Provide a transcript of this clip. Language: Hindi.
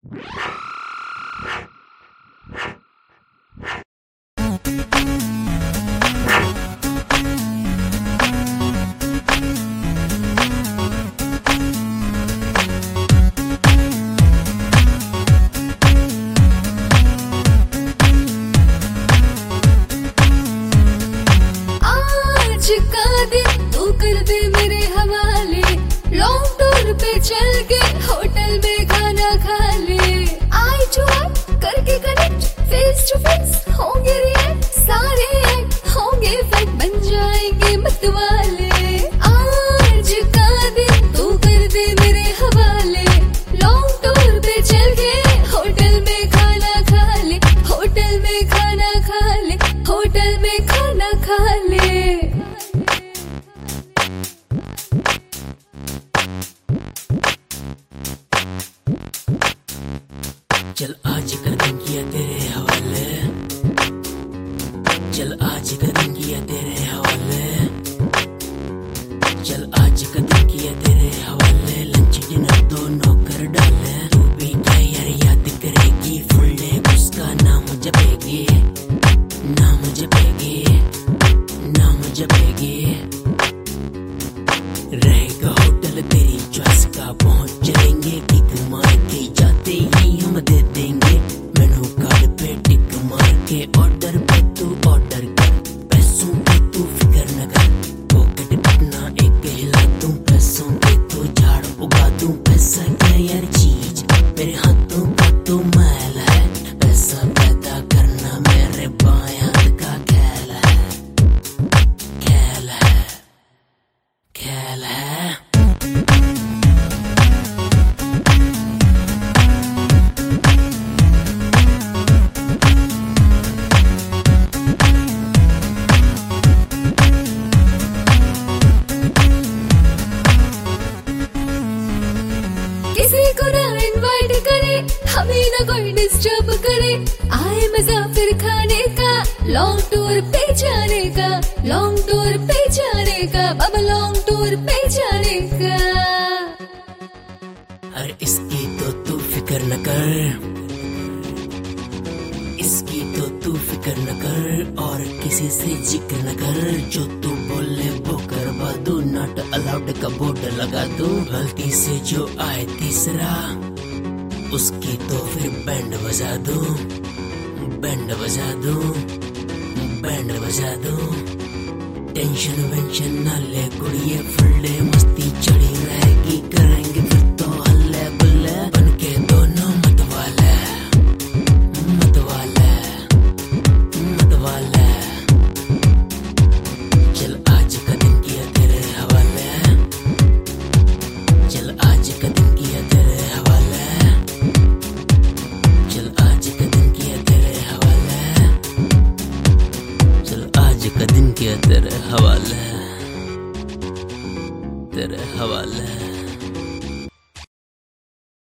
का दिन तू कर दे मेरे हवाले, लॉन्ग टूर पे चल के होटल में खाना खा ले। आई टू आई करके कनेक्ट, फेस टू फेस होंगे रिएक्ट, सारे एक्ट होंगे फैक्ट, बन जाएंगे मतवाले। आज का दिन तू कर दे मेरे हवाले, लॉन्ग टूर पे चल के होटल में खाना खा ले, होटल में खाना खा ले, होटल में खाना खा ले। चल आज का दिन किया तेरे हवाले, चल आज का दिन किया तेरे हवाले, चल आज का दिन किया तेरे हवाले। लंच डिनर दोनों कर डाले, तू भी क्या यार याद करेगी, फुल डे उसका नाम जपेगी, नाम जपेगी, नाम जपेगी। रहेगा होटल तेरी चॉइस का, पहुंच चलेंगे किक मार के, जाते ही हम दे देंगे मेनू कार्ड पे टिक मार के। ऑर्डर पे तू ऑर्डर कर, पैसों पे तू फिक्र न कर, पॉकेट अपना एक हिला दूं, पैसों पे तू झाड़ उगा दूं। पैसा क्या यार चीज, मेरे हाथों का तो मैल है, पैसा पैदा करना मेरे बाएं हाथ का खेल है, खेल है, खेल है। किसी को ना इनवाइट करे, हमें ना कोई डिस्टर्ब करे, आए मजा फिर खाने का, लॉन्ग टूर पे जाने का, लॉन्ग टूर पे जाने का, बाबा लॉन्ग टूर पे जाने का। अरे इसकी तो तू फिक्र न कर, इसकी तो तू फिक्र न कर, और किसी से जिक्र न कर, जो तू बोले वो करवा दूं, नॉट अलाउड का बोर्ड लगा दूं। गलती से जो आए तीसरा, उसकी तो फिर बैंड बजा दूं, बैंड बजा दूं, बैंड बजा दूं। टेंशन वेंशन न ले कुड़िए, फुल डे मस्ती चढ़ी रहेगी, करेंगे फिर तो हल्ले बुल्ले, बनके दोनों मतवाले, मतवाले, मतवाले। चल आज का दिन किया तेरे हवाले, चल आज का दिन किया तेरे हवाले, चल आज का दिन किया तेरे हवाले, चल आज का दिन किया तेरे हवाले, तेरे हवाले।